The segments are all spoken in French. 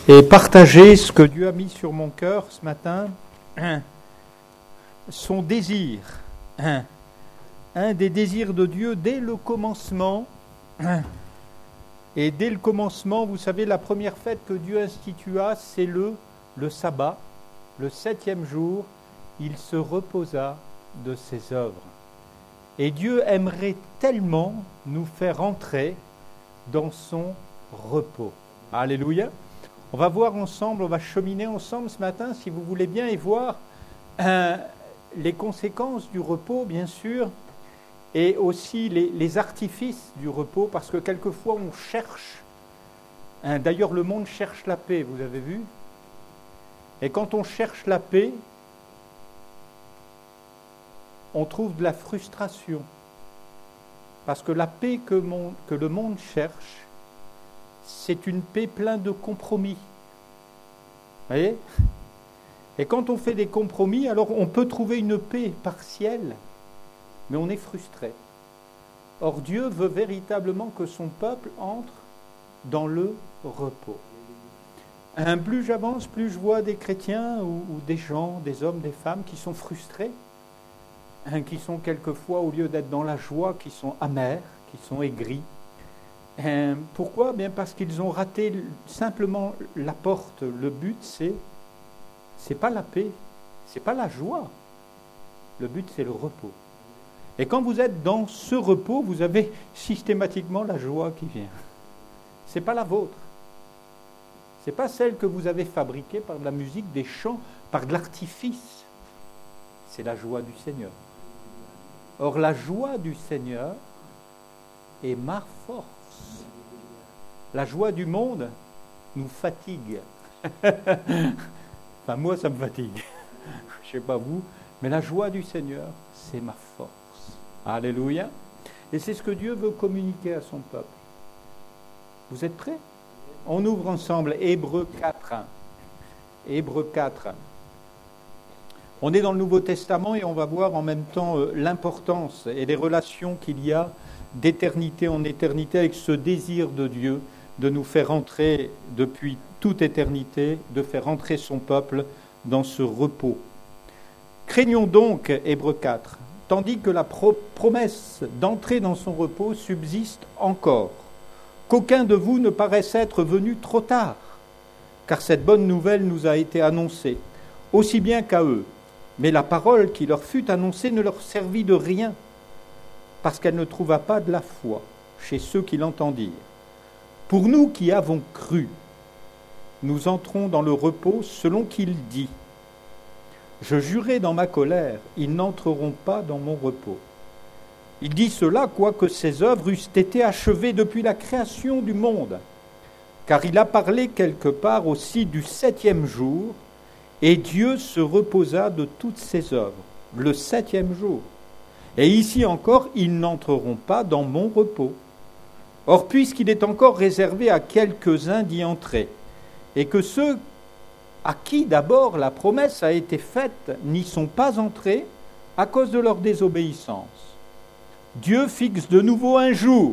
et partager ce que Dieu a mis sur mon cœur ce matin, son désir, un des désirs de Dieu dès le commencement. Et dès le commencement, vous savez, la première fête que Dieu institua, c'est le sabbat, le 7e jour, il se reposa de ses œuvres. Et Dieu aimerait tellement nous faire entrer dans son repos. Alléluia. On va voir ensemble, on va cheminer ensemble ce matin, si vous voulez bien, et voir les conséquences du repos, bien sûr, et aussi les artifices du repos, parce que quelquefois on cherche, d'ailleurs le monde cherche la paix, vous avez vu, et quand on cherche la paix, on trouve de la frustration, parce que la paix que le monde cherche, c'est une paix pleine de compromis. Vous voyez ? Et quand on fait des compromis, alors on peut trouver une paix partielle, mais on est frustré. Or, Dieu veut véritablement que son peuple entre dans le repos. Plus j'avance, plus je vois des chrétiens ou des gens, des hommes, des femmes qui sont frustrés, qui sont quelquefois, au lieu d'être dans la joie, qui sont amers, qui sont aigris. Pourquoi ? Bien parce qu'ils ont raté simplement la porte. Le but, c'est pas la paix, c'est pas la joie. Le but, c'est le repos. Et quand vous êtes dans ce repos, vous avez systématiquement la joie qui vient. C'est pas la vôtre. C'est pas celle que vous avez fabriquée par de la musique, des chants, par de l'artifice. C'est la joie du Seigneur. Or, la joie du Seigneur est ma force. La joie du monde nous fatigue. Enfin, moi, ça me fatigue. Je ne sais pas vous, mais la joie du Seigneur, c'est ma force. Alléluia. Et c'est ce que Dieu veut communiquer à son peuple. Vous êtes prêts ? On ouvre ensemble Hébreux 4. Hébreux 4. On est dans le Nouveau Testament et on va voir en même temps l'importance et les relations qu'il y a d'éternité en éternité avec ce désir de Dieu de nous faire entrer depuis toute éternité, de faire entrer son peuple dans ce repos. Craignons donc, Hébreux 4, tandis que la promesse d'entrer dans son repos subsiste encore, qu'aucun de vous ne paraisse être venu trop tard, car cette bonne nouvelle nous a été annoncée, aussi bien qu'à eux. Mais la parole qui leur fut annoncée ne leur servit de rien, parce qu'elle ne trouva pas de la foi chez ceux qui l'entendirent. Pour nous qui avons cru, nous entrons dans le repos selon qu'il dit. Je jurai dans ma colère, ils n'entreront pas dans mon repos. Il dit cela, quoique ses œuvres eussent été achevées depuis la création du monde. Car il a parlé quelque part aussi du 7e jour, et Dieu se reposa de toutes ses œuvres, le 7e jour. Et ici encore, ils n'entreront pas dans mon repos. Or, puisqu'il est encore réservé à quelques-uns d'y entrer, et que ceux à qui d'abord la promesse a été faite n'y sont pas entrés à cause de leur désobéissance, Dieu fixe de nouveau un jour,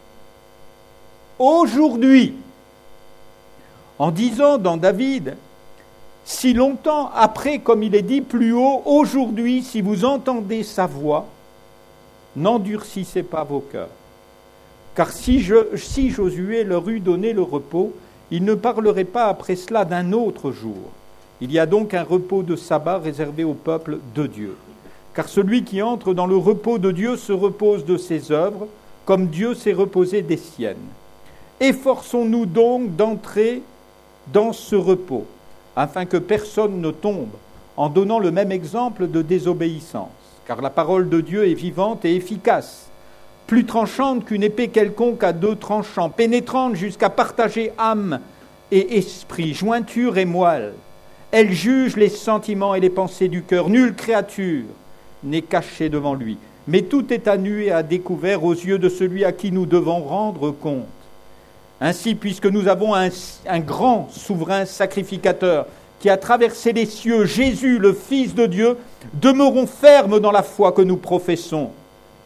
aujourd'hui, en disant dans David, si longtemps après, comme il est dit plus haut, aujourd'hui, si vous entendez sa voix, n'endurcissez pas vos cœurs. Car si Josué leur eût donné le repos, il ne parlerait pas après cela d'un autre jour. Il y a donc un repos de sabbat réservé au peuple de Dieu. Car celui qui entre dans le repos de Dieu se repose de ses œuvres, comme Dieu s'est reposé des siennes. Efforçons-nous donc d'entrer dans ce repos, afin que personne ne tombe, en donnant le même exemple de désobéissance. Car la parole de Dieu est vivante et efficace, plus tranchante qu'une épée quelconque à 2 tranchants, pénétrante jusqu'à partager âme et esprit, jointure et moelle. Elle juge les sentiments et les pensées du cœur. Nulle créature n'est cachée devant lui, mais tout est à nu et à découvert aux yeux de celui à qui nous devons rendre compte. Ainsi, puisque nous avons un grand souverain sacrificateur qui a traversé les cieux, Jésus, le Fils de Dieu, demeurons fermes dans la foi que nous professons.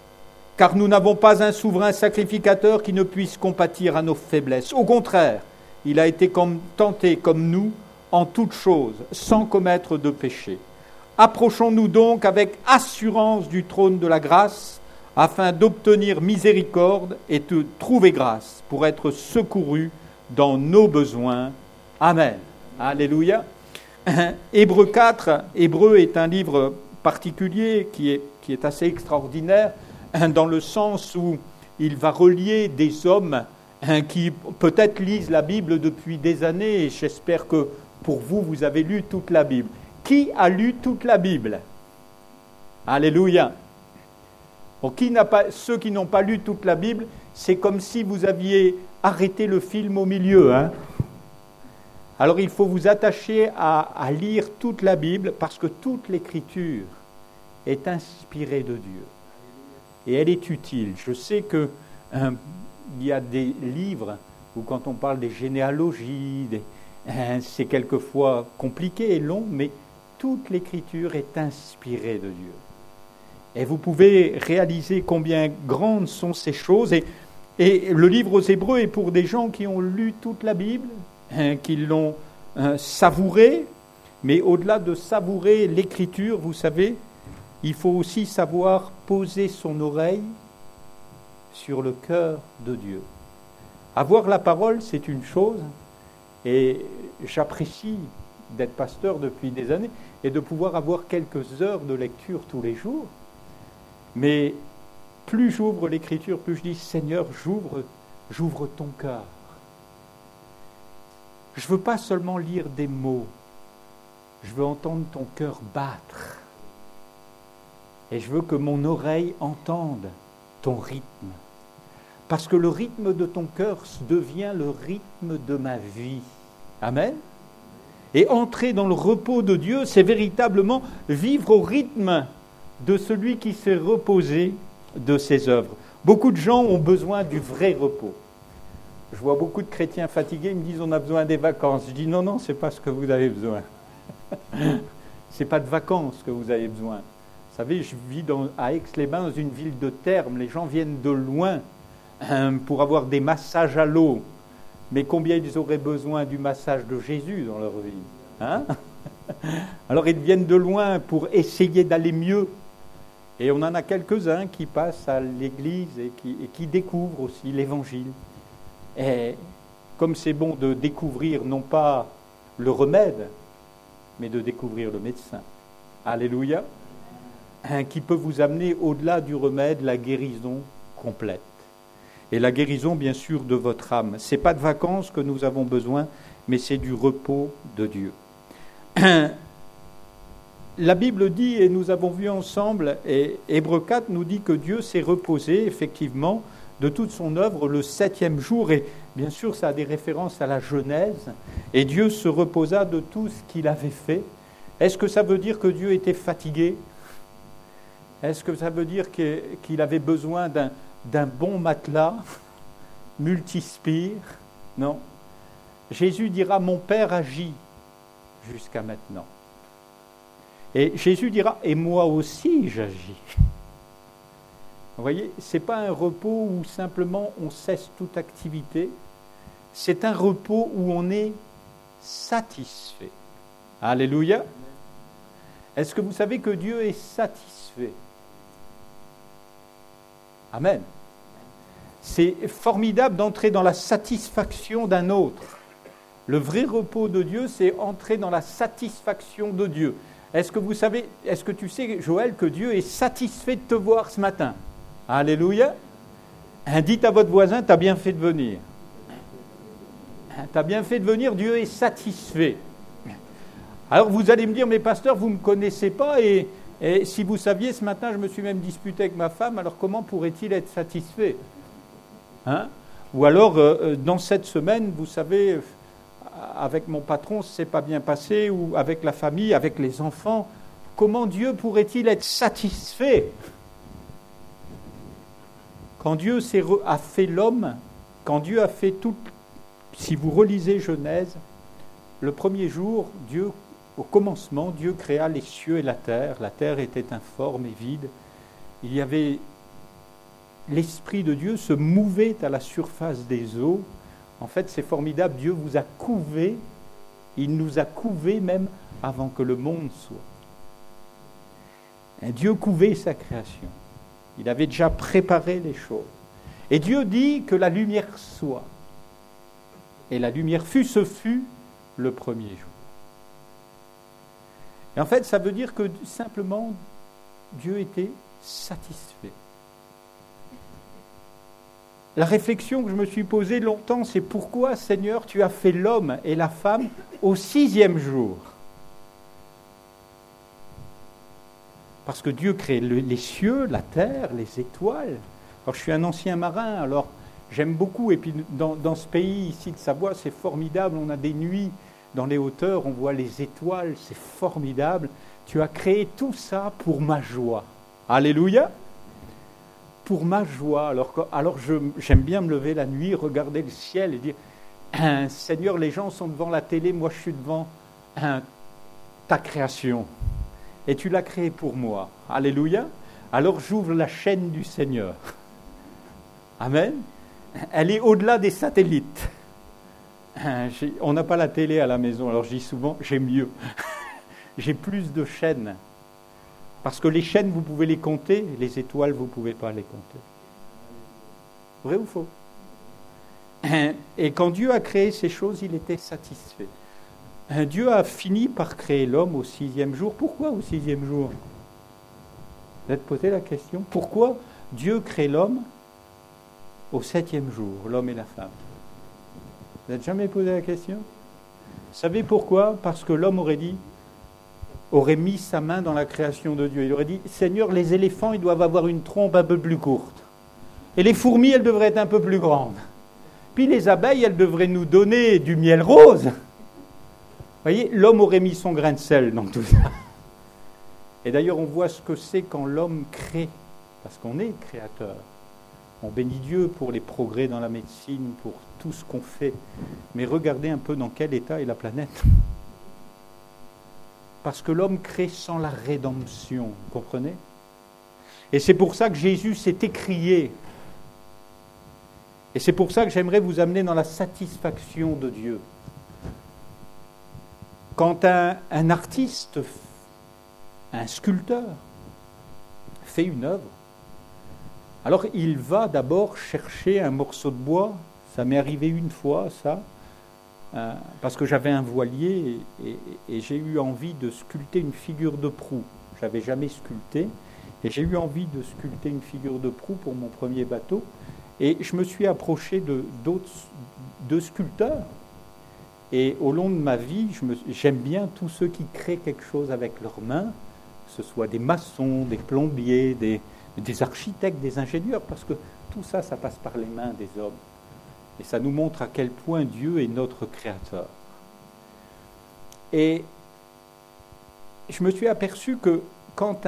Car nous n'avons pas un souverain sacrificateur qui ne puisse compatir à nos faiblesses. Au contraire, il a été tenté comme nous en toutes choses, sans commettre de péché. Approchons-nous donc avec assurance du trône de la grâce, afin d'obtenir miséricorde et de trouver grâce pour être secourus dans nos besoins. Amen. Alléluia. Hébreux 4, Hébreux est un livre particulier qui est assez extraordinaire, dans le sens où il va relier des hommes qui peut-être lisent la Bible depuis des années, et j'espère que pour vous, vous avez lu toute la Bible. Qui a lu toute la Bible? Alléluia. Bon, ceux qui n'ont pas lu toute la Bible, c'est comme si vous aviez arrêté le film au milieu. Alors il faut vous attacher à lire toute la Bible, parce que toute l'Écriture est inspirée de Dieu. Et elle est utile. Je sais que il y a des livres où quand on parle des généalogies, c'est quelquefois compliqué et long, mais toute l'Écriture est inspirée de Dieu. Et vous pouvez réaliser combien grandes sont ces choses. Et le livre aux Hébreux est pour des gens qui ont lu toute la Bible, qui l'ont savourée. Mais au-delà de savourer l'Écriture, vous savez, il faut aussi savoir poser son oreille sur le cœur de Dieu. Avoir la parole, c'est une chose, et j'apprécie d'être pasteur depuis des années et de pouvoir avoir quelques heures de lecture tous les jours. Mais plus j'ouvre l'Écriture, plus je dis, Seigneur, j'ouvre ton cœur. Je ne veux pas seulement lire des mots, je veux entendre ton cœur battre. Et je veux que mon oreille entende ton rythme. Parce que le rythme de ton cœur devient le rythme de ma vie. Amen. Et entrer dans le repos de Dieu, c'est véritablement vivre au rythme de celui qui s'est reposé de ses œuvres. Beaucoup de gens ont besoin du vrai repos. Je vois beaucoup de chrétiens fatigués, ils me disent on a besoin des vacances. Je dis non, c'est pas ce que vous avez besoin. C'est pas de vacances que vous avez besoin. Vous savez, je vis à Aix-les-Bains, dans une ville de terme. Les gens viennent de loin pour avoir des massages à l'eau. Mais combien ils auraient besoin du massage de Jésus dans leur vie, Alors ils viennent de loin pour essayer d'aller mieux. Et on en a quelques-uns qui passent à l'église et qui découvrent aussi l'évangile. Et comme c'est bon de découvrir non pas le remède, mais de découvrir le médecin. Alléluia. Qui peut vous amener au-delà du remède, la guérison complète. Et la guérison, bien sûr, de votre âme. Ce n'est pas de vacances que nous avons besoin, mais c'est du repos de Dieu. La Bible dit, et nous avons vu ensemble, et Hébreux 4 nous dit que Dieu s'est reposé, effectivement, de toute son œuvre le 7e jour. Et bien sûr, ça a des références à la Genèse. Et Dieu se reposa de tout ce qu'il avait fait. Est-ce que ça veut dire que Dieu était fatigué ? Est-ce que ça veut dire qu'il avait besoin d'un bon matelas multispire? Non. Jésus dira, mon Père agit jusqu'à maintenant. Et Jésus dira, et moi aussi j'agis. Vous voyez, ce n'est pas un repos où simplement on cesse toute activité, c'est un repos où on est satisfait. Alléluia. Est-ce que vous savez que Dieu est satisfait? Amen. C'est formidable d'entrer dans la satisfaction d'un autre. Le vrai repos de Dieu, c'est entrer dans la satisfaction de Dieu. Est-ce que tu sais, Joël, que Dieu est satisfait de te voir ce matin? Alléluia. Dites à votre voisin, tu as bien fait de venir. Tu as bien fait de venir, Dieu est satisfait. Alors vous allez me dire, mais pasteur, vous ne me connaissez pas, et si vous saviez, ce matin, je me suis même disputé avec ma femme, alors comment pourrait-il être satisfait? Ou alors, dans cette semaine, vous savez, avec mon patron, ça ne s'est pas bien passé, ou avec la famille, avec les enfants, comment Dieu pourrait-il être satisfait? Quand Dieu a fait l'homme, quand Dieu a fait tout, si vous relisez Genèse, le premier jour, au commencement, Dieu créa les cieux et la terre était informe et vide, il y avait, l'Esprit de Dieu se mouvait à la surface des eaux, En fait, c'est formidable, Dieu vous a couvé, il nous a couvés même avant que le monde soit. Et Dieu couvait sa création. Il avait déjà préparé les choses. Et Dieu dit que la lumière soit. Et la lumière fut, ce fut le premier jour. Et en fait, ça veut dire que simplement, Dieu était satisfait. La réflexion que je me suis posée longtemps, c'est pourquoi, Seigneur, tu as fait l'homme et la femme au 6e jour. Parce que Dieu crée les cieux, la terre, les étoiles. Alors, je suis un ancien marin, alors j'aime beaucoup. Et puis, dans ce pays ici de Savoie, c'est formidable. On a des nuits dans les hauteurs, on voit les étoiles, c'est formidable. Tu as créé tout ça pour ma joie. Alléluia. Pour ma joie. Alors j'aime bien me lever la nuit, regarder le ciel et dire Seigneur, les gens sont devant la télé, moi je suis devant ta création. Et tu l'as créée pour moi. Alléluia. Alors j'ouvre la chaîne du Seigneur. Amen. Elle est au-delà des satellites. On n'a pas la télé à la maison, alors je dis souvent, j'ai mieux. J'ai plus de chaînes. Parce que les chaînes, vous pouvez les compter, les étoiles, vous ne pouvez pas les compter. Vrai ou faux? Et quand Dieu a créé ces choses, il était satisfait. Dieu a fini par créer l'homme au 6e jour. Pourquoi au 6e jour? Vous avez posé la question. Pourquoi Dieu crée l'homme au 7e jour, l'homme et la femme? Vous n'avez jamais posé la question? Vous savez pourquoi? Parce que l'homme aurait mis sa main dans la création de Dieu. Il aurait dit, Seigneur, les éléphants, ils doivent avoir une trompe un peu plus courte. Et les fourmis, elles devraient être un peu plus grandes. Puis les abeilles, elles devraient nous donner du miel rose. Vous voyez, l'homme aurait mis son grain de sel dans tout ça. Et d'ailleurs, on voit ce que c'est quand l'homme crée, parce qu'on est créateur. On bénit Dieu pour les progrès dans la médecine, pour tout ce qu'on fait. Mais regardez un peu dans quel état est la planète. Parce que l'homme crée sans la rédemption, vous comprenez? Et c'est pour ça que Jésus s'est écrié. Et c'est pour ça que j'aimerais vous amener dans la satisfaction de Dieu. Quand un artiste, un sculpteur, fait une œuvre, alors il va d'abord chercher un morceau de bois. Ça m'est arrivé une fois, ça. Parce que j'avais un voilier et j'ai eu envie de sculpter une figure de proue. Je n'avais jamais sculpté. Et j'ai eu envie de sculpter une figure de proue pour mon premier bateau. Et je me suis approché de sculpteurs. Et au long de ma vie, j'aime bien tous ceux qui créent quelque chose avec leurs mains, que ce soit des maçons, des plombiers, des architectes, des ingénieurs, parce que tout ça, ça passe par les mains des hommes. Et ça nous montre à quel point Dieu est notre créateur. Et je me suis aperçu que quand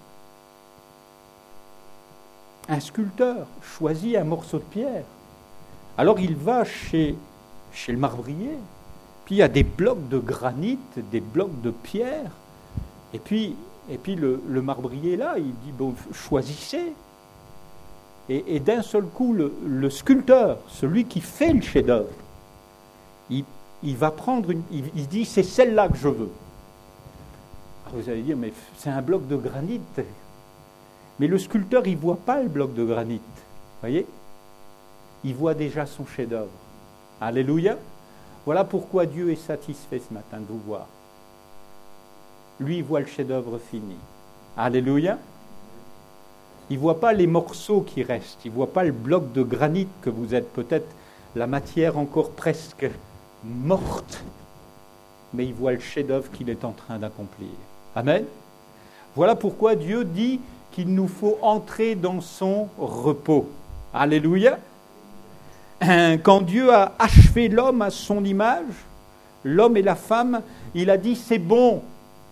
un sculpteur choisit un morceau de pierre, alors il va chez le marbrier, puis il y a des blocs de granit, des blocs de pierre, et puis le marbrier là, il dit, bon, choisissez. Et d'un seul coup, le sculpteur, celui qui fait le chef-d'œuvre, il va prendre il dit, c'est celle-là que je veux. Alors vous allez dire, mais c'est un bloc de granit. Mais le sculpteur, il ne voit pas le bloc de granit. Vous voyez? Il voit déjà son chef-d'œuvre. Alléluia. Voilà pourquoi Dieu est satisfait ce matin de vous voir. Lui, il voit le chef-d'œuvre fini. Alléluia. Il ne voit pas les morceaux qui restent. Il ne voit pas le bloc de granit que vous êtes, peut-être la matière encore presque morte. Mais il voit le chef-d'œuvre qu'il est en train d'accomplir. Amen. Voilà pourquoi Dieu dit qu'il nous faut entrer dans son repos. Alléluia. Quand Dieu a achevé l'homme à son image, l'homme et la femme, il a dit c'est bon.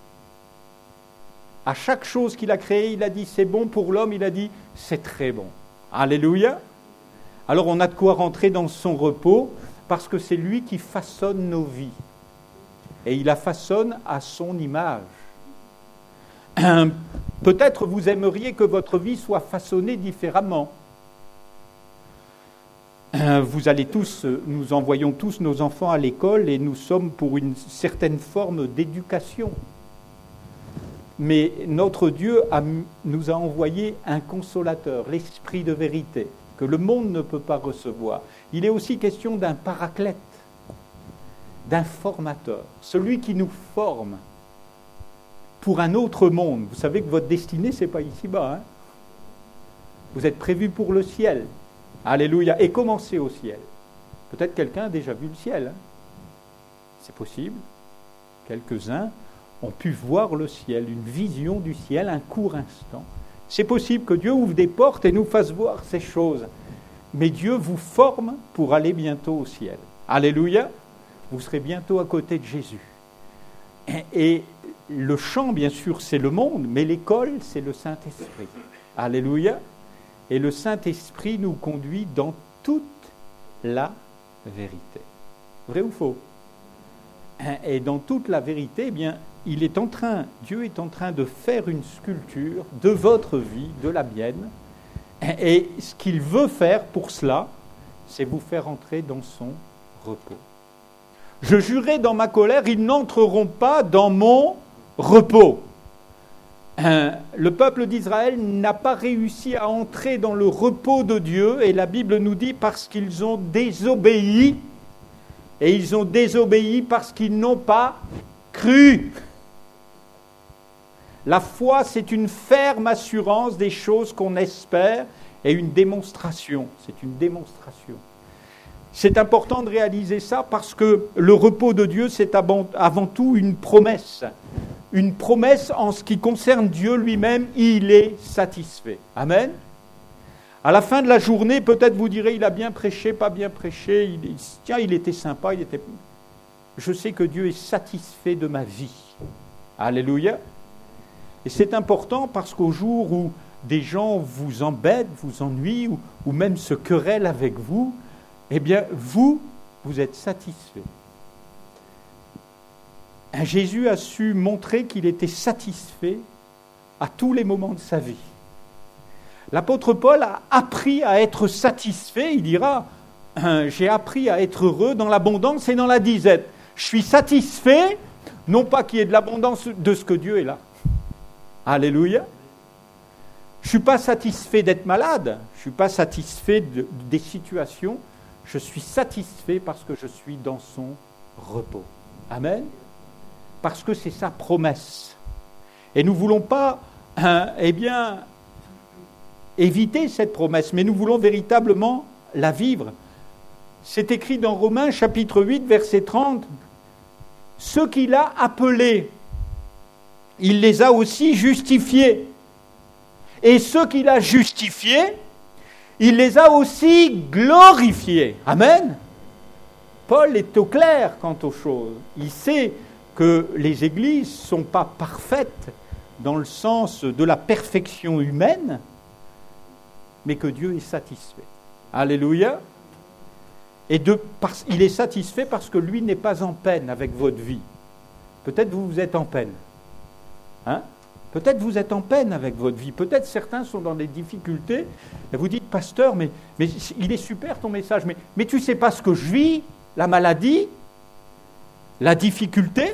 À chaque chose qu'il a créée, il a dit c'est bon. Pour l'homme, il a dit c'est très bon. Alléluia. Alors on a de quoi rentrer dans son repos parce que c'est lui qui façonne nos vies. Et il la façonne à son image. Peut-être vous aimeriez que votre vie soit façonnée différemment. vous allez tous, nous envoyons tous nos enfants à l'école et nous sommes pour une certaine forme d'éducation. Mais notre Dieu nous a envoyé un consolateur, l'Esprit de vérité, que le monde ne peut pas recevoir. Il est aussi question d'un paraclète, d'un formateur, celui qui nous forme pour un autre monde. Vous savez que votre destinée, ce n'est pas ici-bas. Hein? Vous êtes prévus pour le ciel. Alléluia. Et commencez au ciel. Peut-être quelqu'un a déjà vu le ciel. Hein? C'est possible. Quelques-uns ont pu voir le ciel, une vision du ciel, un court instant. C'est possible que Dieu ouvre des portes et nous fasse voir ces choses. Mais Dieu vous forme pour aller bientôt au ciel. Alléluia. Vous serez bientôt à côté de Jésus. Et le champ, bien sûr, c'est le monde, mais l'école, c'est le Saint-Esprit. Alléluia. Et le Saint-Esprit nous conduit dans toute la vérité. Vrai ou faux? Et dans toute la vérité, eh bien, Dieu est en train de faire une sculpture de votre vie, de la mienne. Et ce qu'il veut faire pour cela, c'est vous faire entrer dans son repos. Je jurai dans ma colère, ils n'entreront pas dans mon repos. Le peuple d'Israël n'a pas réussi à entrer dans le repos de Dieu, et la Bible nous dit parce qu'ils ont désobéi, et ils ont désobéi parce qu'ils n'ont pas cru. La foi, c'est une ferme assurance des choses qu'on espère, et une démonstration. C'est une démonstration. C'est important de réaliser ça parce que le repos de Dieu, c'est avant tout une promesse. Une promesse en ce qui concerne Dieu lui-même, il est satisfait. Amen. À la fin de la journée, peut-être vous direz, il a bien prêché, pas bien prêché, il était sympa, Je sais que Dieu est satisfait de ma vie. Alléluia. Et c'est important parce qu'au jour où des gens vous embêtent, vous ennuient, ou même se querellent avec vous, eh bien, vous êtes satisfait. Jésus a su montrer qu'il était satisfait à tous les moments de sa vie. L'apôtre Paul a appris à être satisfait, il dira, j'ai appris à être heureux dans l'abondance et dans la disette. Je suis satisfait, non pas qu'il y ait de l'abondance de ce que Dieu est là. Alléluia. Je ne suis pas satisfait d'être malade, je ne suis pas satisfait des situations, je suis satisfait parce que je suis dans son repos. Amen. Parce que c'est sa promesse. Et nous ne voulons pas, éviter cette promesse, mais nous voulons véritablement la vivre. C'est écrit dans Romains chapitre 8, verset 30. Ceux qu'il a appelés, il les a aussi justifiés. Et ceux qu'il a justifiés, il les a aussi glorifiés. Amen. Paul est au clair quant aux choses. Il sait que les églises ne sont pas parfaites dans le sens de la perfection humaine, mais que Dieu est satisfait. Alléluia. Et il est satisfait parce que lui n'est pas en peine avec votre vie. Peut-être vous êtes en peine. Hein? Peut-être vous êtes en peine avec votre vie. Peut-être certains sont dans des difficultés. Et vous dites, pasteur, mais il est super ton message. Mais tu ne sais pas ce que je vis, la maladie, la difficulté.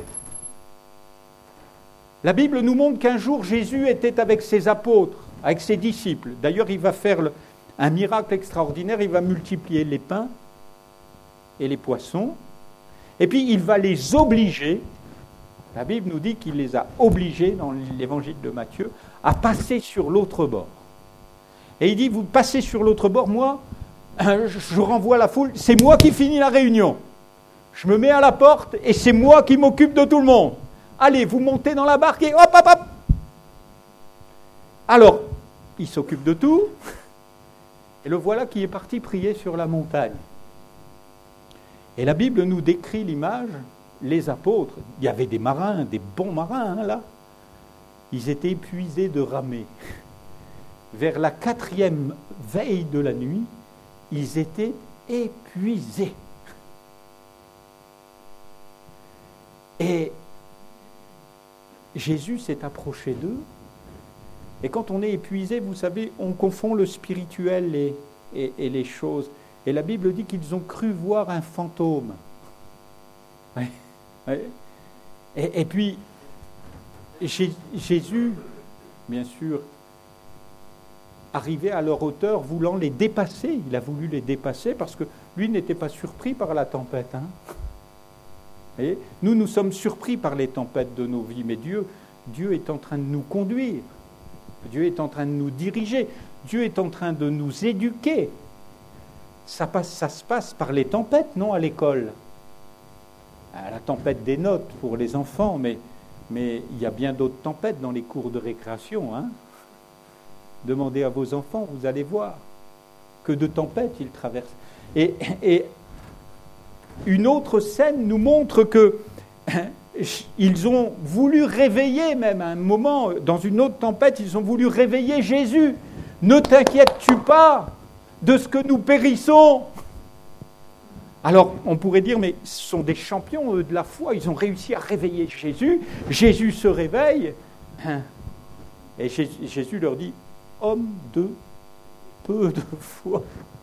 La Bible nous montre qu'un jour, Jésus était avec ses apôtres, avec ses disciples. D'ailleurs, il va faire un miracle extraordinaire. Il va multiplier les pains et les poissons. Et puis, il va les obliger. La Bible nous dit qu'il les a obligés, dans l'évangile de Matthieu, à passer sur l'autre bord. Et il dit, vous passez sur l'autre bord, moi, je renvoie la foule, c'est moi qui finis la réunion. Je me mets à la porte et c'est moi qui m'occupe de tout le monde. Allez, vous montez dans la barque et hop, hop, hop. Alors, il s'occupe de tout. Et le voilà qui est parti prier sur la montagne. Et la Bible nous décrit l'image. Les apôtres, il y avait des marins, des bons marins, là. Ils étaient épuisés de ramer. Vers la 4e veille de la nuit, ils étaient épuisés. Et Jésus s'est approché d'eux. Et quand on est épuisé, vous savez, on confond le spirituel et les choses. Et la Bible dit qu'ils ont cru voir un fantôme. Oui, oui. Et puis, Jésus, bien sûr, arrivait à leur hauteur, voulant les dépasser. Il a voulu les dépasser parce que lui n'était pas surpris par la tempête. Hein. Vous voyez, nous sommes surpris par les tempêtes de nos vies, mais Dieu est en train de nous conduire. Dieu est en train de nous diriger. Dieu est en train de nous éduquer. Ça se passe par les tempêtes, non, à l'école. La tempête des notes pour les enfants, mais il y a bien d'autres tempêtes dans les cours de récréation. Hein. Demandez à vos enfants, vous allez voir que de tempêtes ils traversent. Et une autre scène nous montre que ils ont voulu réveiller, même à un moment, dans une autre tempête, ils ont voulu réveiller Jésus. Ne t'inquiètes-tu pas de ce que nous périssons? Alors, on pourrait dire, mais ce sont des champions, eux, de la foi. Ils ont réussi à réveiller Jésus. Jésus se réveille. Et Jésus leur dit, homme de peu de foi.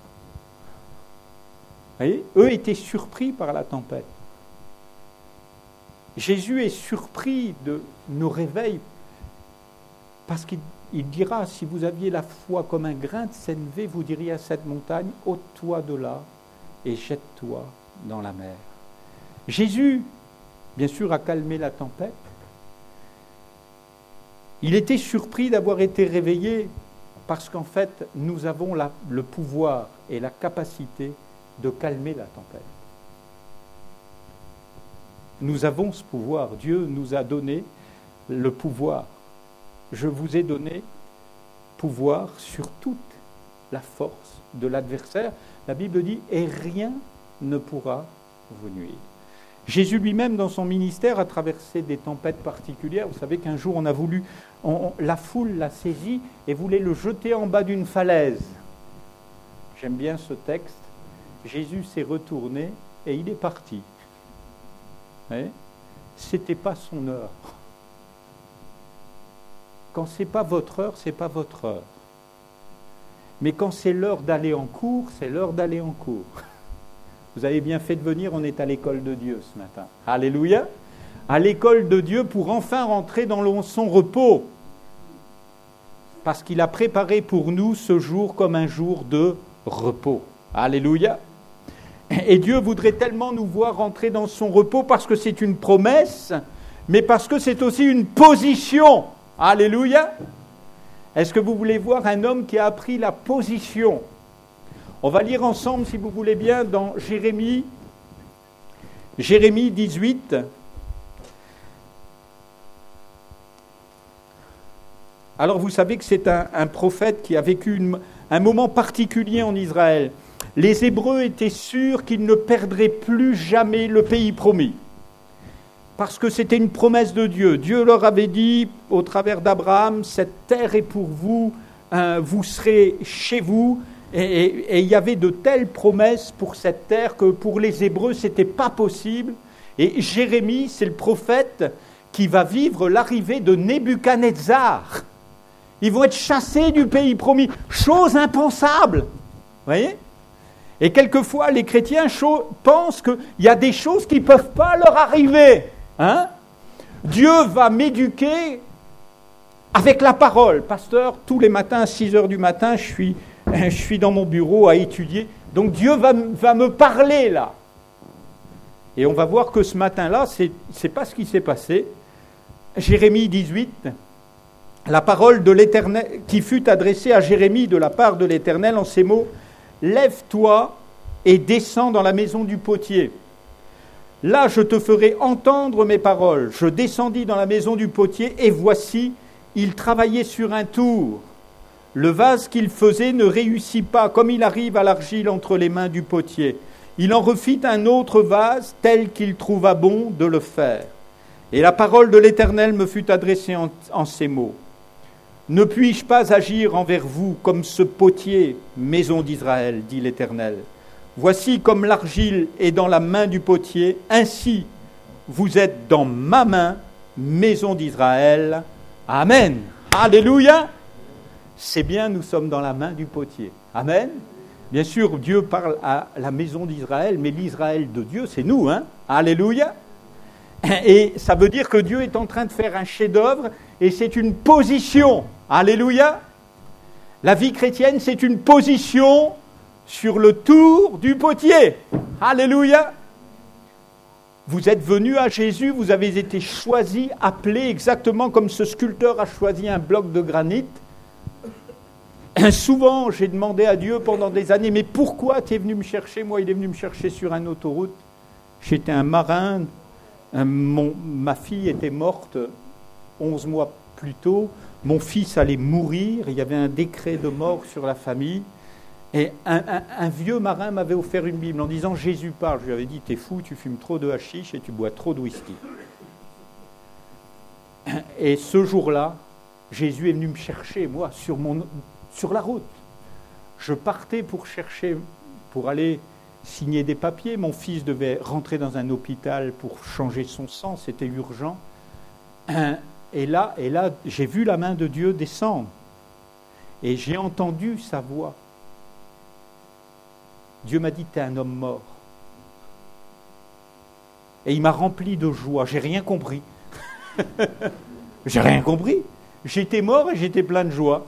Vous voyez, eux étaient surpris par la tempête. Jésus est surpris de nos réveils parce qu'il dira, si vous aviez la foi comme un grain de sénévé, vous diriez à cette montagne, ôte-toi de là et jette-toi dans la mer. Jésus, bien sûr, a calmé la tempête. Il était surpris d'avoir été réveillé parce qu'en fait, nous avons le pouvoir et la capacité de calmer la tempête. Nous avons ce pouvoir. Dieu nous a donné le pouvoir. Je vous ai donné pouvoir sur toute la force de l'adversaire. La Bible dit, et rien ne pourra vous nuire. Jésus lui-même, dans son ministère, a traversé des tempêtes particulières. Vous savez qu'un jour, la foule l'a saisi et voulait le jeter en bas d'une falaise. J'aime bien ce texte. Jésus s'est retourné et il est parti. C'était pas son heure. Quand c'est pas votre heure, c'est pas votre heure. Mais quand c'est l'heure d'aller en cours, c'est l'heure d'aller en cours. Vous avez bien fait de venir, on est à l'école de Dieu ce matin. Alléluia. À l'école de Dieu pour enfin rentrer dans son repos. Parce qu'il a préparé pour nous ce jour comme un jour de repos. Alléluia. Et Dieu voudrait tellement nous voir rentrer dans son repos parce que c'est une promesse, mais parce que c'est aussi une position. Alléluia. Est-ce que vous voulez voir un homme qui a appris la position? On va lire ensemble, si vous voulez bien, dans Jérémie 18. Alors vous savez que c'est un prophète qui a vécu un moment particulier en Israël. Les Hébreux étaient sûrs qu'ils ne perdraient plus jamais le pays promis. Parce que c'était une promesse de Dieu. Dieu leur avait dit, au travers d'Abraham, cette terre est pour vous, vous serez chez vous. Et il y avait de telles promesses pour cette terre que pour les Hébreux, ce n'était pas possible. Et Jérémie, c'est le prophète qui va vivre l'arrivée de Nebuchadnezzar. Ils vont être chassés du pays promis. Chose impensable. Vous voyez ? Et quelquefois, les chrétiens pensent qu'il y a des choses qui ne peuvent pas leur arriver. Hein? Dieu va m'éduquer avec la parole. Pasteur, tous les matins à 6 heures du matin, je suis dans mon bureau à étudier. Donc Dieu va me parler là. Et on va voir que ce matin-là, c'est pas ce qui s'est passé. Jérémie 18, la parole de l'Éternel qui fut adressée à Jérémie de la part de l'Éternel en ces mots. Lève-toi et descends dans la maison du potier. Là, je te ferai entendre mes paroles. Je descendis dans la maison du potier et voici, il travaillait sur un tour. Le vase qu'il faisait ne réussit pas, comme il arrive à l'argile entre les mains du potier. Il en refit un autre vase tel qu'il trouva bon de le faire. Et la parole de l'Éternel me fut adressée en ces mots. Ne puis-je pas agir envers vous comme ce potier, maison d'Israël, dit l'Éternel. Voici comme l'argile est dans la main du potier, ainsi vous êtes dans ma main, maison d'Israël. Amen. Alléluia. C'est bien, nous sommes dans la main du potier. Amen. Bien sûr, Dieu parle à la maison d'Israël, mais l'Israël de Dieu, c'est nous, hein. Alléluia. Et ça veut dire que Dieu est en train de faire un chef-d'œuvre, et c'est une position. Alléluia. La vie chrétienne, c'est une position sur le tour du potier. Alléluia. Vous êtes venus à Jésus, vous avez été choisis, appelés exactement comme ce sculpteur a choisi un bloc de granit. Souvent, j'ai demandé à Dieu pendant des années, mais pourquoi tu es venu me chercher? Moi, il est venu me chercher sur une autoroute. J'étais un marin. Ma fille était morte 11 mois plus tôt. Mon fils allait mourir. Il y avait un décret de mort sur la famille. Et un vieux marin m'avait offert une Bible en disant « Jésus parle ». Je lui avais dit « T'es fou, tu fumes trop de hashish et tu bois trop de whisky ». Et ce jour-là, Jésus est venu me chercher, moi, sur la route. Je partais pour aller signer des papiers. Mon fils devait rentrer dans un hôpital pour changer son sang, c'était urgent. Et là, j'ai vu la main de Dieu descendre. Et j'ai entendu sa voix. Dieu m'a dit, t'es un homme mort. Et il m'a rempli de joie. J'ai rien compris. J'ai rien compris. J'étais mort et j'étais plein de joie.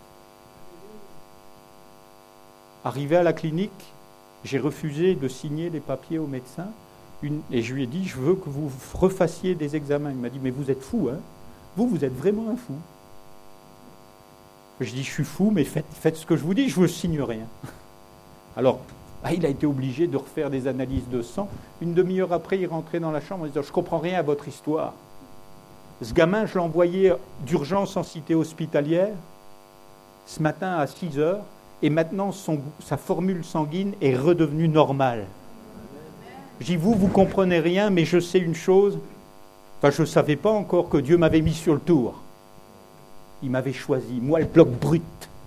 Arrivé à la clinique, j'ai refusé de signer les papiers au médecin. Et je lui ai dit, je veux que vous refassiez des examens. Il m'a dit, mais vous êtes fou, hein? Vous êtes vraiment un fou. Je dis, je suis fou, mais faites ce que je vous dis, je ne signe rien. Alors, il a été obligé de refaire des analyses de sang. Une demi-heure après, il rentrait dans la chambre en disant, je ne comprends rien à votre histoire. Ce gamin, je l'ai envoyé d'urgence en cité hospitalière, ce matin à 6 heures, et maintenant sa formule sanguine est redevenue normale. Je dis, vous ne comprenez rien, mais je sais une chose. Enfin, je ne savais pas encore que Dieu m'avait mis sur le tour. Il m'avait choisi, moi le bloc brut.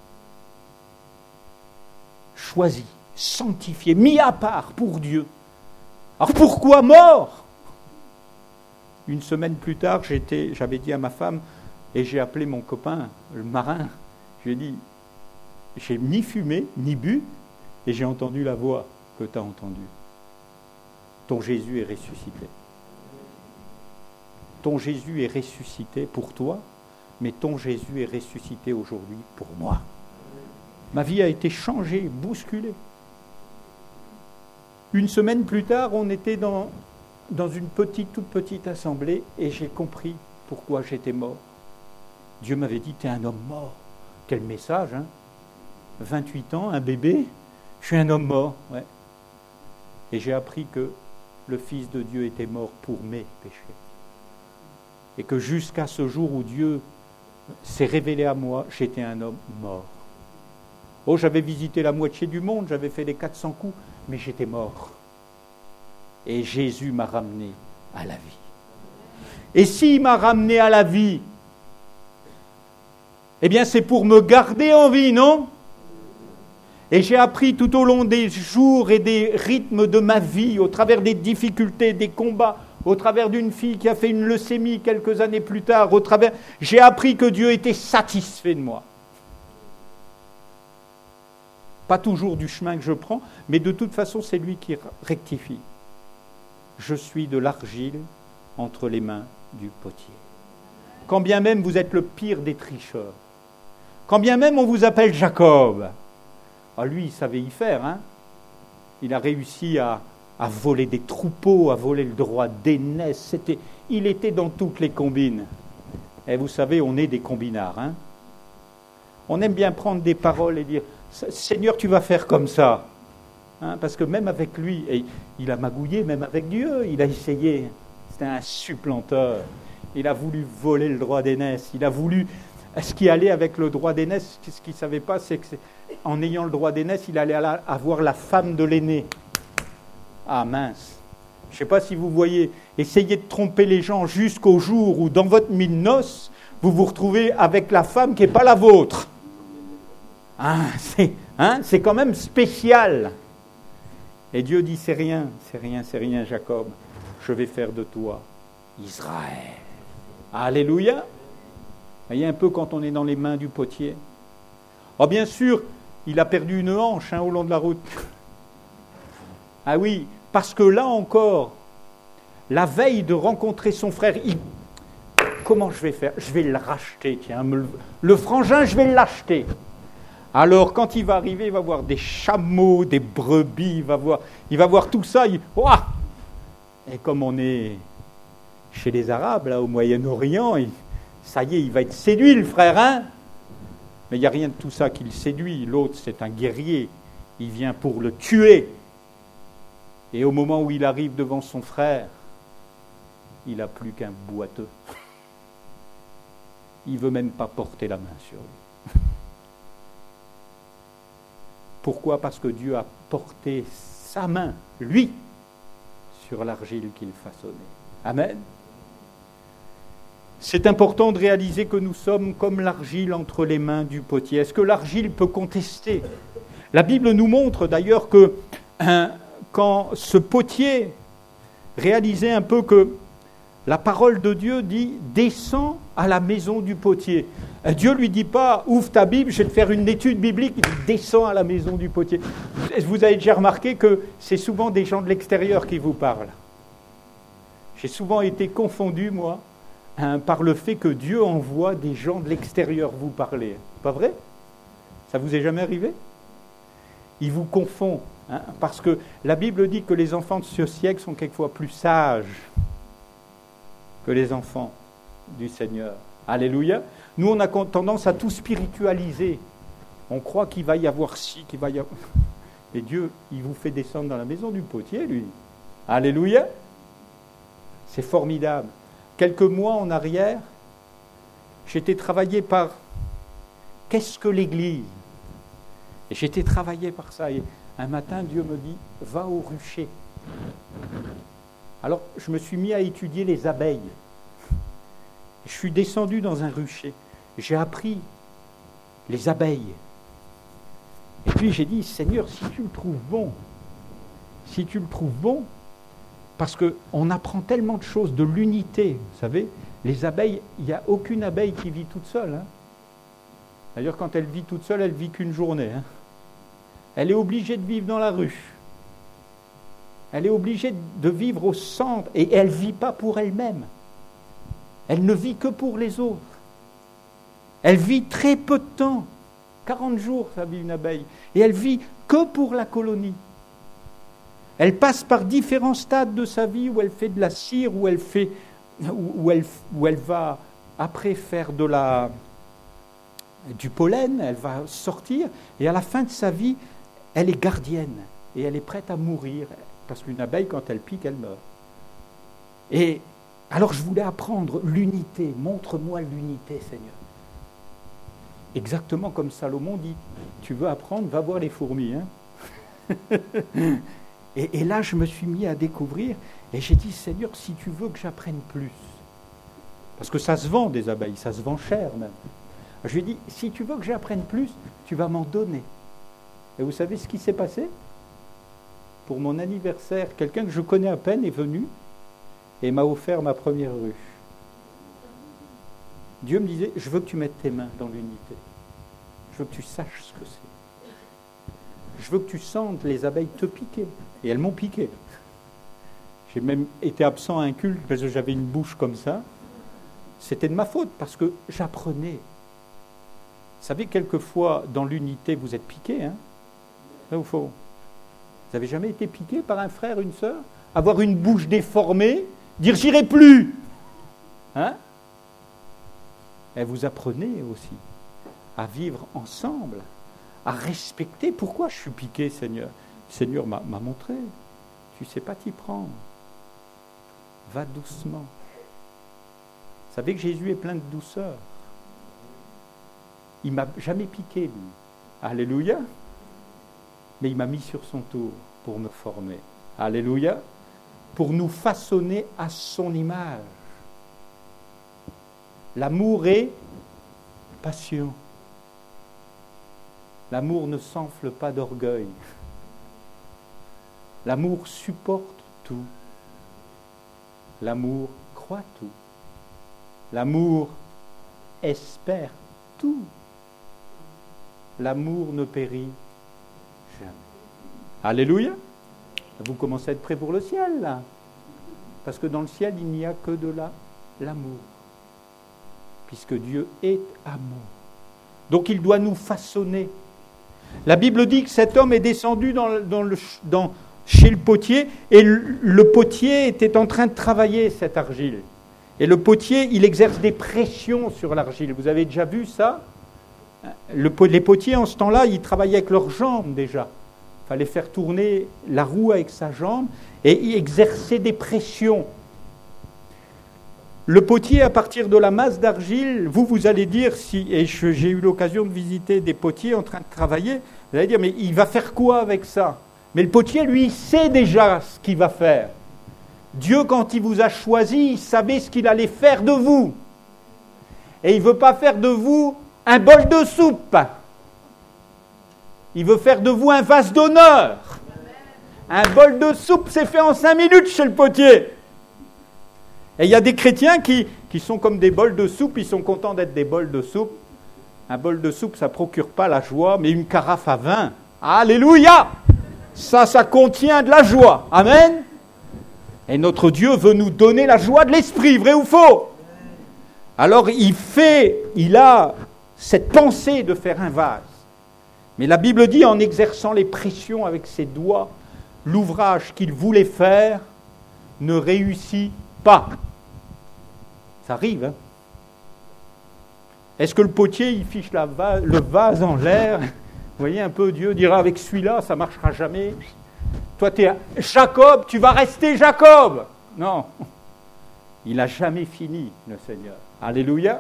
Choisi, sanctifié, mis à part pour Dieu. Alors pourquoi mort? Une semaine plus tard, j'avais dit à ma femme, et j'ai appelé mon copain, le marin, je lui ai dit, j'ai ni fumé, ni bu, et j'ai entendu la voix que tu as entendue. Ton Jésus est ressuscité. Ton Jésus est ressuscité pour toi, mais ton Jésus est ressuscité aujourd'hui pour moi. Ma vie a été changée, bousculée. Une semaine plus tard, on était dans une toute petite assemblée, et j'ai compris pourquoi j'étais mort. Dieu m'avait dit, t'es un homme mort. Quel message, hein? 28 ans, un bébé, je suis un homme mort. Ouais. Et j'ai appris que le Fils de Dieu était mort pour mes péchés. Et que jusqu'à ce jour où Dieu s'est révélé à moi, j'étais un homme mort. Oh, j'avais visité la moitié du monde, j'avais fait les 400 coups, mais j'étais mort. Et Jésus m'a ramené à la vie. Et s'il m'a ramené à la vie, eh bien c'est pour me garder en vie, non? Et j'ai appris tout au long des jours et des rythmes de ma vie, au travers des difficultés, des combats, au travers d'une fille qui a fait une leucémie quelques années plus tard, j'ai appris que Dieu était satisfait de moi. Pas toujours du chemin que je prends, mais de toute façon, c'est lui qui rectifie. Je suis de l'argile entre les mains du potier. Quand bien même vous êtes le pire des tricheurs, quand bien même on vous appelle Jacob, lui, il savait y faire, hein. Il a réussi à voler des troupeaux, à voler le droit d'aînesse. Il était dans toutes les combines. Et vous savez, on est des combinards, hein. On aime bien prendre des paroles et dire « Seigneur, tu vas faire comme ça. » Hein, parce que même avec lui, et il a magouillé, même avec Dieu, il a essayé. C'était un supplanteur. Il a voulu voler le droit d'aînesse. Il a voulu... Ce qui allait avec le droit d'aînesse, ce qu'il ne savait pas, c'est qu'en ayant le droit d'aînesse, il allait avoir la femme de l'aîné. Ah mince. Je ne sais pas si vous voyez, essayez de tromper les gens jusqu'au jour où, dans votre mille noces, vous vous retrouvez avec la femme qui n'est pas la vôtre. C'est quand même spécial. Et Dieu dit, c'est rien, Jacob. Je vais faire de toi Israël. Alléluia. Vous voyez un peu quand on est dans les mains du potier. Oh, bien sûr, il a perdu une hanche au long de la route. Ah oui, parce que là encore, la veille de rencontrer son frère, comment je vais faire? Je vais le racheter, tiens, le frangin, je vais l'acheter. Alors, quand il va arriver, il va voir des chameaux, des brebis, il va voir tout ça. Ouah! Et comme on est chez les Arabes, là, au Moyen-Orient, ça y est, il va être séduit, le frère, hein? Mais il n'y a rien de tout ça qui le séduit. L'autre, c'est un guerrier. Il vient pour le tuer. Et au moment où il arrive devant son frère, il n'a plus qu'un boiteux. Il ne veut même pas porter la main sur lui. Pourquoi? Parce que Dieu a porté sa main, lui, sur l'argile qu'il façonnait. Amen. C'est important de réaliser que nous sommes comme l'argile entre les mains du potier. Est-ce que l'argile peut contester? La Bible nous montre d'ailleurs que quand ce potier réalisait un peu que la parole de Dieu dit « descends à la maison du potier ». Dieu ne lui dit pas « ouvre ta Bible, je vais te faire une étude biblique », il dit « descends à la maison du potier ». Vous avez déjà remarqué que c'est souvent des gens de l'extérieur qui vous parlent. J'ai souvent été confondu, moi, par le fait que Dieu envoie des gens de l'extérieur vous parler. Pas vrai? Ça vous est jamais arrivé? Il vous confond, parce que la Bible dit que les enfants de ce siècle sont quelquefois plus sages que les enfants du Seigneur. Alléluia. Nous, on a tendance à tout spiritualiser. On croit qu'il va y avoir ci, qu'il va y avoir... Et Dieu, il vous fait descendre dans la maison du potier, lui. Alléluia. C'est formidable. Quelques mois en arrière, j'étais travaillé par « Qu'est-ce que l'Église ?» Et j'étais travaillé par ça. Et un matin, Dieu me dit « Va au rucher ». Alors, je me suis mis à étudier les abeilles. Je suis descendu dans un rucher. J'ai appris les abeilles. Et puis j'ai dit, Seigneur, si tu le trouves bon, parce qu'on apprend tellement de choses, de l'unité, vous savez, les abeilles, il n'y a aucune abeille qui vit toute seule. D'ailleurs, quand elle vit toute seule, elle ne vit qu'une journée. Elle est obligée de vivre dans la rue. Elle est obligée de vivre au centre et elle ne vit pas pour elle-même. Elle ne vit que pour les autres. Elle vit très peu de temps. 40 jours, ça vit une abeille. Et elle vit que pour la colonie. Elle passe par différents stades de sa vie où elle fait de la cire, où elle va après faire du pollen, elle va sortir. Et à la fin de sa vie, elle est gardienne. Et elle est prête à mourir. Parce qu'une abeille, quand elle pique, elle meurt. Et alors je voulais apprendre l'unité. Montre-moi l'unité, Seigneur. Exactement comme Salomon dit, tu veux apprendre, va voir les fourmis. Et là, je me suis mis à découvrir, et j'ai dit, Seigneur, si tu veux que j'apprenne plus, parce que ça se vend des abeilles, ça se vend cher même. Je lui ai dit, si tu veux que j'apprenne plus, tu vas m'en donner. Et vous savez ce qui s'est passé? Pour mon anniversaire, quelqu'un que je connais à peine est venu et m'a offert ma première ruche. Dieu me disait, je veux que tu mettes tes mains dans l'unité. Je veux que tu saches ce que c'est. Je veux que tu sentes les abeilles te piquer. Et elles m'ont piqué. J'ai même été absent à un culte parce que j'avais une bouche comme ça. C'était de ma faute parce que j'apprenais. Vous savez, quelquefois, dans l'unité, vous êtes piqué. Là où faut. Vous n'avez jamais été piqué par un frère, une sœur? Avoir une bouche déformée, dire j'irai plus. Et vous apprenez aussi à vivre ensemble, à respecter. Pourquoi je suis piqué, Seigneur? Le Seigneur m'a montré. Tu ne sais pas t'y prendre. Va doucement. Vous savez que Jésus est plein de douceur. Il ne m'a jamais piqué, lui. Alléluia. Mais il m'a mis sur son tour pour me former. Alléluia. Pour nous façonner à son image. L'amour est patient. L'amour ne s'enfle pas d'orgueil. L'amour supporte tout. L'amour croit tout. L'amour espère tout. l'amour ne périt jamais. Alléluia. Vous commencez à être prêts pour le ciel, là. Parce que dans le ciel, il n'y a que de l'amour. Puisque Dieu est amour. Donc il doit nous façonner. La Bible dit que cet homme est descendu chez le potier, et le potier était en train de travailler cette argile. Et le potier, il exerce des pressions sur l'argile. Vous avez déjà vu ça ? Les potiers, en ce temps-là, ils travaillaient avec leurs jambes déjà. Il fallait faire tourner la roue avec sa jambe et exercer des pressions. Le potier, à partir de la masse d'argile, vous allez dire, et j'ai eu l'occasion de visiter des potiers en train de travailler, vous allez dire, mais il va faire quoi avec ça ? Mais le potier, lui, il sait déjà ce qu'il va faire. Dieu, quand il vous a choisi, il savait ce qu'il allait faire de vous. Et il ne veut pas faire de vous un bol de soupe. Il veut faire de vous un vase d'honneur. Un bol de soupe, c'est fait en 5 minutes chez le potier. Et il y a des chrétiens qui sont comme des bols de soupe, ils sont contents d'être des bols de soupe. Un bol de soupe, ça ne procure pas la joie, mais une carafe à vin, alléluia, ça contient de la joie, amen. Et notre Dieu veut nous donner la joie de l'esprit, vrai ou faux ? Alors il a cette pensée de faire un vase. Mais la Bible dit, en exerçant les pressions avec ses doigts, l'ouvrage qu'il voulait faire ne réussit pas. Ça arrive, hein ? Est-ce que le potier, il fiche le vase en l'air ? Vous voyez un peu, Dieu dira, avec celui-là, ça ne marchera jamais. Toi, tu es Jacob, tu vas rester Jacob. Non, il n'a jamais fini, le Seigneur. Alléluia.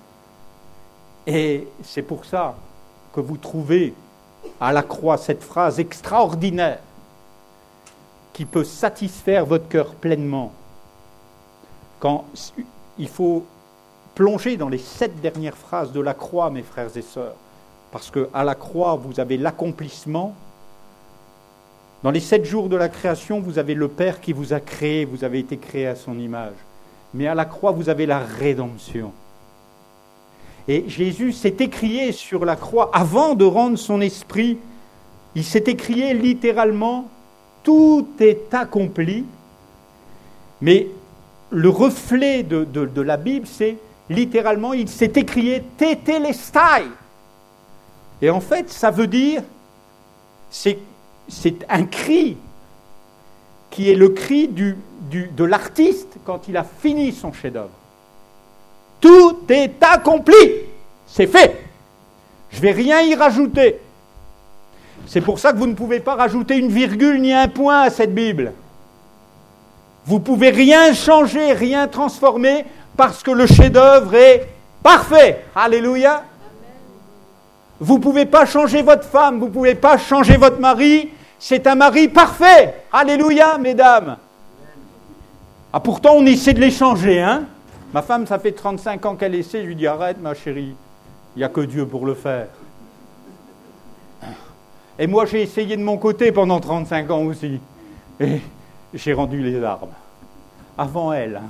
Et c'est pour ça que vous trouvez à la croix cette phrase extraordinaire qui peut satisfaire votre cœur pleinement. Quand il faut plonger dans les 7 dernières phrases de la croix, mes frères et sœurs, parce qu'à la croix, vous avez l'accomplissement. Dans les 7 jours de la création, vous avez le Père qui vous a créé, vous avez été créé à son image. Mais à la croix, vous avez la rédemption. Et Jésus s'est écrié sur la croix, avant de rendre son esprit, il s'est écrié littéralement, tout est accompli. Mais le reflet de la Bible, c'est littéralement, il s'est écrié tétélestai. Et en fait, ça veut dire, c'est un cri qui est le cri de l'artiste quand il a fini son chef-d'œuvre. Tout est accompli, c'est fait. Je ne vais rien y rajouter. C'est pour ça que vous ne pouvez pas rajouter une virgule ni un point à cette Bible. Vous ne pouvez rien changer, rien transformer, parce que le chef-d'œuvre est parfait. Alléluia. Vous ne pouvez pas changer votre femme, vous ne pouvez pas changer votre mari. C'est un mari parfait. Alléluia, mesdames. Ah, pourtant, on essaie de les changer, hein. Ma femme, ça fait 35 ans qu'elle essaie. Je lui dis, arrête, ma chérie. Il n'y a que Dieu pour le faire. Et moi, j'ai essayé de mon côté pendant 35 ans aussi. Et j'ai rendu les armes. Avant elle.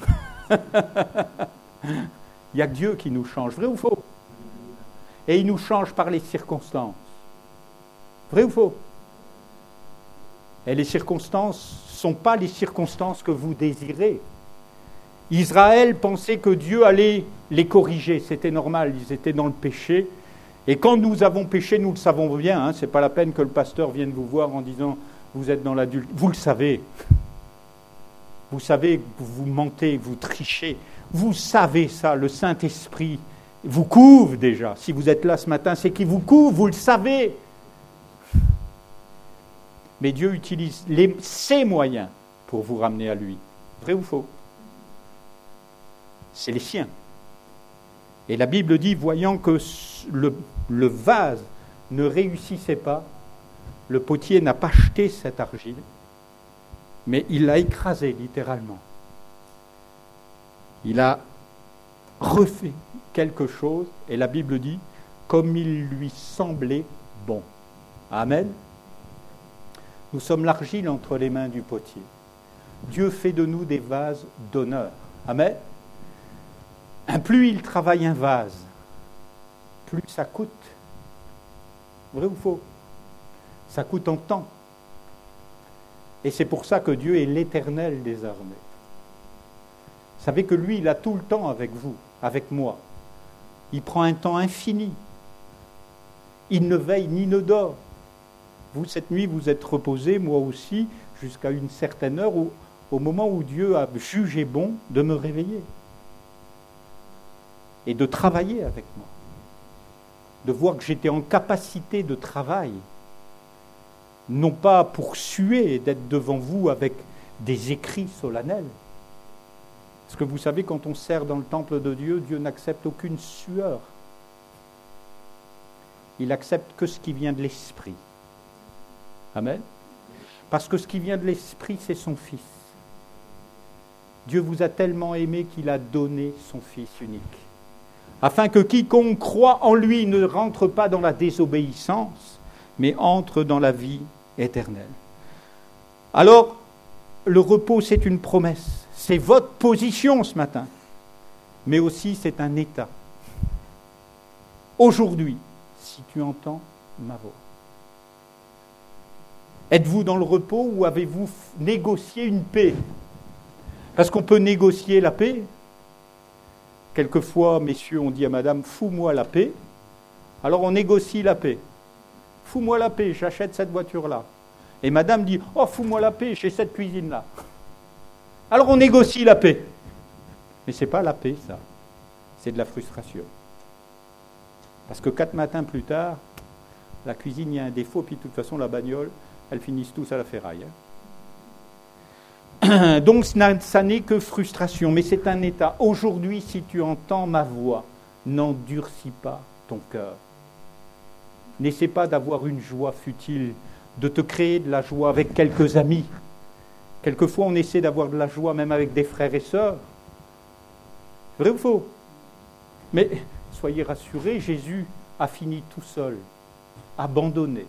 Il n'y a que Dieu qui nous change. Vrai ou faux ? Et il nous change par les circonstances. Vrai ou faux ? Et les circonstances ne sont pas les circonstances que vous désirez. Israël pensait que Dieu allait les corriger. C'était normal, ils étaient dans le péché. Et quand nous avons péché, nous le savons bien. Hein, ce n'est pas la peine que le pasteur vienne vous voir en disant « vous êtes dans l'adulte ». Vous le savez. Vous savez que vous mentez, vous trichez. Vous savez ça, le Saint-Esprit vous couvre déjà. Si vous êtes là ce matin, c'est qu'il vous couvre, vous le savez. Mais Dieu utilise ses moyens pour vous ramener à lui. Vrai ou faux ? C'est les siens. Et la Bible dit, voyant que le vase ne réussissait pas, le potier n'a pas jeté cette argile, mais il l'a écrasée littéralement. Il a refait quelque chose, et la Bible dit, comme il lui semblait bon. Amen. Nous sommes l'argile entre les mains du potier. Dieu fait de nous des vases d'honneur. Amen. Plus il travaille un vase, plus ça coûte. Vrai ou faux? Ça coûte en temps. Et c'est pour ça que Dieu est l'Éternel des armées. Vous savez que lui, il a tout le temps avec vous, avec moi. Il prend un temps infini. Il ne veille ni ne dort. Vous, cette nuit, vous êtes reposés, moi aussi, jusqu'à une certaine heure, au moment où Dieu a jugé bon de me réveiller. Et de travailler avec moi. De voir que j'étais en capacité de travail. Non pas pour suer et d'être devant vous avec des écrits solennels. Parce que vous savez, quand on sert dans le temple de Dieu, Dieu n'accepte aucune sueur. Il accepte que ce qui vient de l'Esprit. Amen. Parce que ce qui vient de l'Esprit, c'est son Fils. Dieu vous a tellement aimé qu'il a donné son Fils unique. Afin que quiconque croit en lui ne rentre pas dans la désobéissance, mais entre dans la vie éternelle. Alors, le repos, c'est une promesse. C'est votre position ce matin. Mais aussi, c'est un état. Aujourd'hui, si tu entends ma voix. Êtes-vous dans le repos ou avez-vous négocié une paix? Parce qu'on peut négocier la paix. Quelquefois, messieurs, on dit à madame, fous-moi la paix. Alors on négocie la paix. Fous-moi la paix, j'achète cette voiture-là. Et madame dit, oh, fous-moi la paix, j'ai cette cuisine-là. Alors on négocie la paix. Mais ce n'est pas la paix, ça. C'est de la frustration. Parce que 4 matins plus tard, la cuisine, il y a un défaut, puis de toute façon, la bagnole, elles finissent tous à la ferraille. Donc ça n'est que frustration, mais c'est un état. Aujourd'hui, si tu entends ma voix, n'endurcis pas ton cœur. N'essaie pas d'avoir une joie futile, de te créer de la joie avec quelques amis. Quelquefois, on essaie d'avoir de la joie même avec des frères et sœurs. Vrai ou faux? Mais soyez rassurés, Jésus a fini tout seul, abandonné,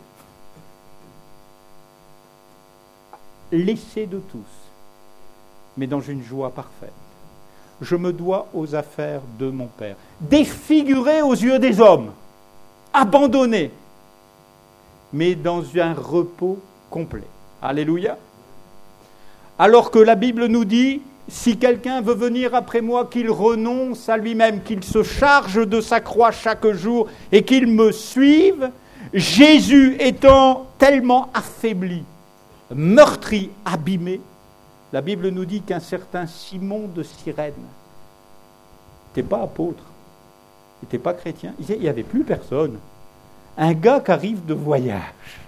laissé de tous, mais dans une joie parfaite. Je me dois aux affaires de mon Père. Défiguré aux yeux des hommes, abandonné, mais dans un repos complet. Alléluia. Alors que la Bible nous dit, si quelqu'un veut venir après moi, qu'il renonce à lui-même, qu'il se charge de sa croix chaque jour et qu'il me suive, Jésus étant tellement affaibli, meurtri, abîmé, la Bible nous dit qu'un certain Simon de Cyrène n'était pas apôtre, n'était pas chrétien, il n'y avait plus personne. Un gars qui arrive de voyage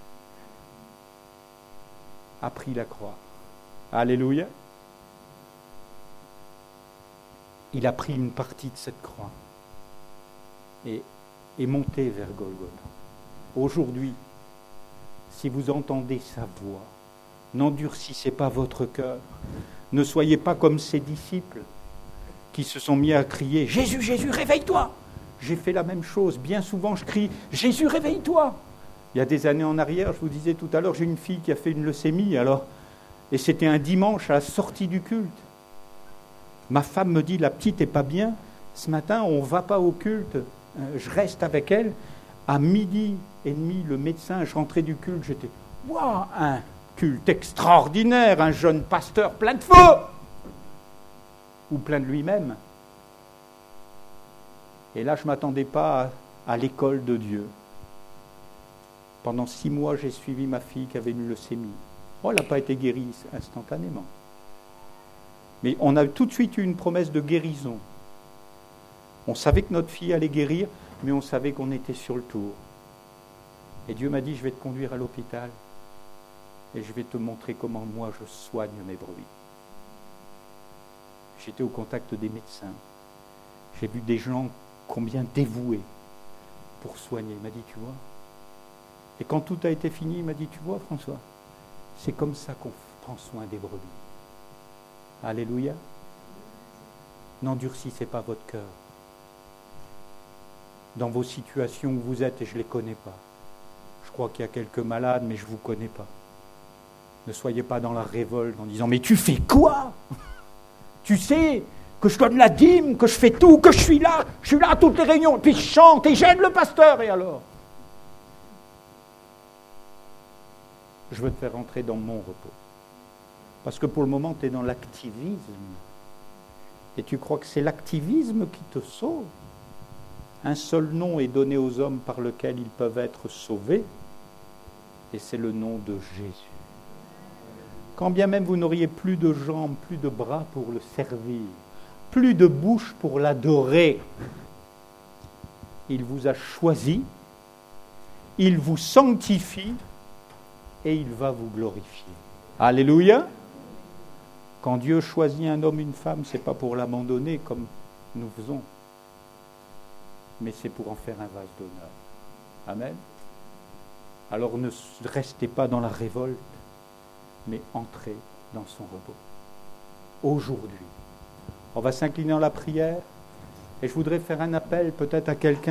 a pris la croix. Alléluia. Il a pris une partie de cette croix et est monté vers Golgotha. Aujourd'hui, si vous entendez sa voix, n'endurcissez pas votre cœur. Ne soyez pas comme ces disciples qui se sont mis à crier « Jésus, Jésus, réveille-toi !» J'ai fait la même chose. Bien souvent, je crie « Jésus, réveille-toi !» Il y a des années en arrière, je vous disais tout à l'heure, j'ai une fille qui a fait une leucémie, et c'était un dimanche à la sortie du culte. Ma femme me dit « La petite n'est pas bien, ce matin, on ne va pas au culte, je reste avec elle. » À 12h30, le médecin, je rentrais du culte, j'étais « Waouh, un culte extraordinaire, un jeune pasteur plein de feu !» Ou plein de lui-même. Et là, je ne m'attendais pas à l'école de Dieu. Pendant 6 mois, j'ai suivi ma fille qui avait une leucémie. Oh, elle n'a pas été guérie instantanément. Mais on a tout de suite eu une promesse de guérison. On savait que notre fille allait guérir, mais on savait qu'on était sur le tour. Et Dieu m'a dit, je vais te conduire à l'hôpital et je vais te montrer comment moi je soigne mes brebis. J'étais au contact des médecins. J'ai vu des gens combien dévoués pour soigner. Il m'a dit, tu vois. Et quand tout a été fini, il m'a dit, tu vois François, c'est comme ça qu'on prend soin des brebis. Alléluia. N'endurcissez pas votre cœur. Dans vos situations où vous êtes, et je ne les connais pas. Je crois qu'il y a quelques malades, mais je ne vous connais pas. Ne soyez pas dans la révolte en disant, mais tu fais quoi? Tu sais que je donne la dîme, que je fais tout, que je suis là à toutes les réunions, et puis je chante et j'aide le pasteur, et alors? je veux te faire entrer dans mon repos. Parce que pour le moment, tu es dans l'activisme. Et tu crois que c'est l'activisme qui te sauve. Un seul nom est donné aux hommes par lequel ils peuvent être sauvés, et c'est le nom de Jésus. Quand bien même vous n'auriez plus de jambes, plus de bras pour le servir, plus de bouche pour l'adorer, il vous a choisi, il vous sanctifie et il va vous glorifier. Alléluia! Quand Dieu choisit un homme, une femme, ce n'est pas pour l'abandonner comme nous faisons, mais c'est pour en faire un vase d'honneur. Amen. Alors ne restez pas dans la révolte, mais entrez dans son repos. Aujourd'hui, on va s'incliner dans la prière, et je voudrais faire un appel peut-être à quelqu'un